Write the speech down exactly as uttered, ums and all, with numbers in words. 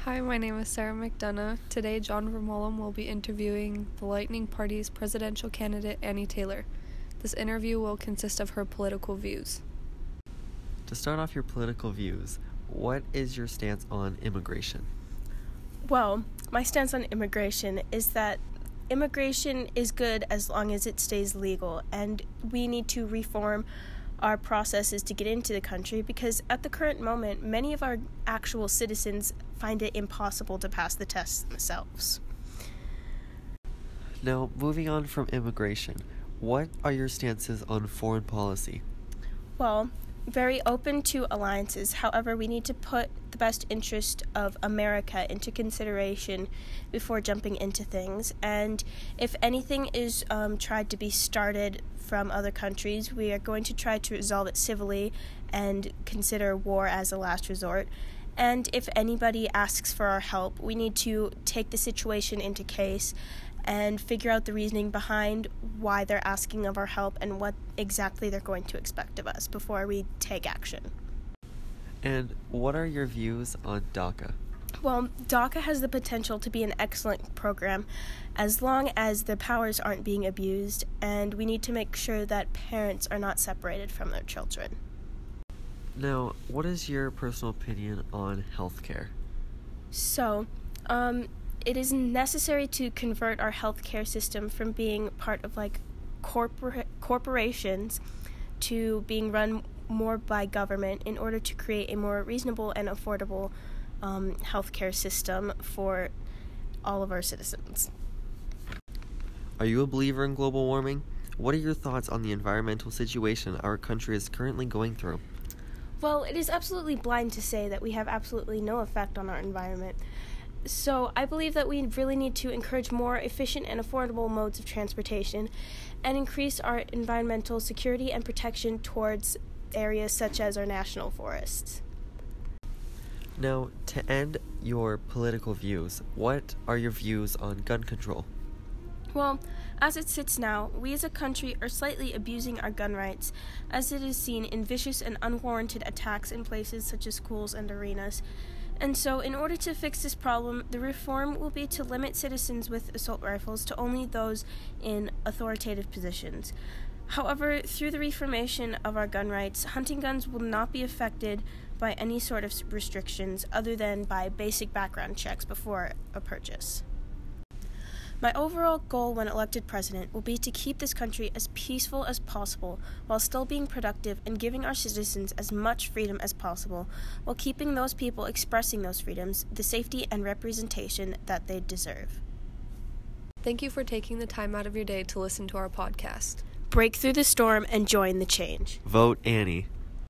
Hi, my name is Sarah McDonough. Today, John Vermollem will be interviewing the Lightning Party's presidential candidate, Annie Taylor. This interview will consist of her political views. To start off your political views, what is your stance on immigration? Well, my stance on immigration is that immigration is good as long as it stays legal, and we need to reform our processes to get into the country because at the current moment, many of our actual citizens find it impossible to pass the tests themselves. Now, moving on from immigration, what are your stances on foreign policy? Well, very open to alliances. However, we need to put the best interest of America into consideration before jumping into things. And if anything is um, tried to be started from other countries, we are going to try to resolve it civilly and consider war as a last resort. And if anybody asks for our help, we need to take the situation into case and figure out the reasoning behind why they're asking of our help and what exactly they're going to expect of us before we take action. And what are your views on DACA? Well, DACA has the potential to be an excellent program as long as the powers aren't being abused, and we need to make sure that parents are not separated from their children. Now, what is your personal opinion on healthcare? So, um, it is necessary to convert our healthcare system from being part of like corpora- corporations to being run more by government in order to create a more reasonable and affordable um, healthcare system for all of our citizens. Are you a believer in global warming? What are your thoughts on the environmental situation our country is currently going through? Well, it is absolutely blind to say that we have absolutely no effect on our environment. So I believe that we really need to encourage more efficient and affordable modes of transportation and increase our environmental security and protection towards areas such as our national forests. Now, to end your political views, what are your views on gun control? Well, as it sits now, we as a country are slightly abusing our gun rights, as it is seen in vicious and unwarranted attacks in places such as schools and arenas. And so, in order to fix this problem, the reform will be to limit citizens with assault rifles to only those in authoritative positions. However, through the reformation of our gun rights, hunting guns will not be affected by any sort of restrictions other than by basic background checks before a purchase. My overall goal when elected president will be to keep this country as peaceful as possible while still being productive and giving our citizens as much freedom as possible, while keeping those people expressing those freedoms the safety and representation that they deserve. Thank you for taking the time out of your day to listen to our podcast. Break through the storm and join the change. Vote Annie.